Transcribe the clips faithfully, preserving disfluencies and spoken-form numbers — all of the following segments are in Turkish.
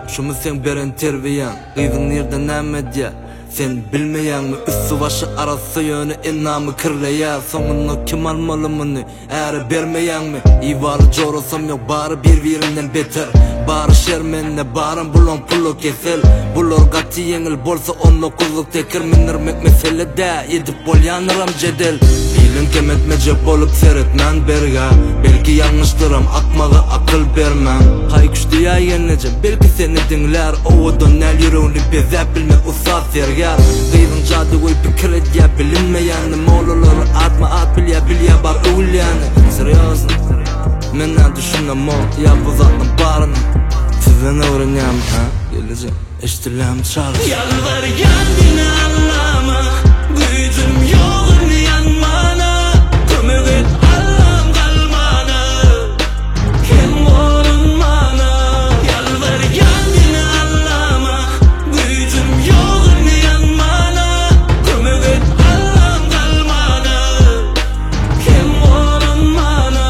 şumu sen beren terbiyan Gıydın nerden näme sen bilmeýänmi üssü başı arası yönü enamı kirleýär soňuny kim almalymy äri bermeýänmi iwaly jorasam ýok bary bir-birinden beter bary şermenne barym bulon pulu kesel bular gaty ýeňil bolsa on dokuzluk tekir minirmek meselede edip bolýanyram jedel bilin kemetmeje bolup seretmän berga belki ýalňyşdyram akmagy akyl bermän hay güçli ýaýenlejem belki seni diňler owadan näl ýüregini bezäp bilmek usat sergar gıydın jady goý pikir edýär bilinmeýän molulary atma at bilýär bilýär bar öwülýäni seriozno menden düşünem ol ýa bu zatnyň baryny sizden öwrenýär ha gelejek eşdiläm çalış yalvarýan dini Allah'ma güýjüm ýok ýanmana kömek et Allah'ım galmana kim bolunmana yalvarýan dini Allah'ma güýjüm ýok ýanmana kömek et Allah'ım galmana kim bolunmana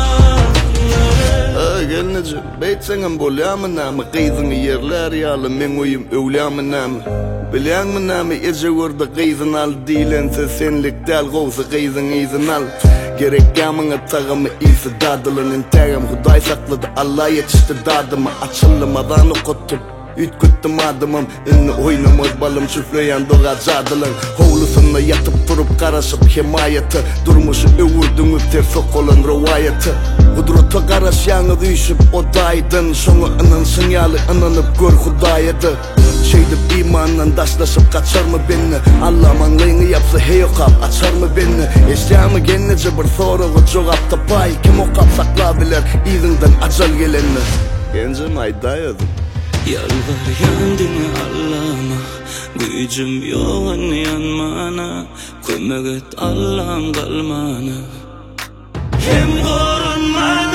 gelnece beytseňem bolýarmy näme gyzyny ýerler ýaly men oýum öwlärmi näme bilýärmi näme eje gördi gyzyn al diýlense senlik däl gowsy gyzyn izin al gerek ýamyňa tagamy isi dadylanyň tägem Hudaý saklady Allah ýetişdi dadyma açylmadan okutdyp ütgütdim adymym inni oýnamaz balym çüfleýän doga jadylyň howlusyna ýatyp turup garaşyp himayaty durmuşy öwürdüň üpter sokolun riwayaty Gudrata garaşýaňy düşüp odaýdyn şoňa ynyn sinýaly ynanyp gör Hudaýdy şeýdip imandan daşlaşyp gaçarmy beni Allah maňlygyny ýapsa heýokap açarmy beni eşdämi genneje bir soragy jogap tapay kim okap saklap biler izinden ajal gelenni genjem aýdaýdy yalvarýan dini Allah'ma güýjüm ýok ýanmana kömek et Allah'ım galmana kim gorunmana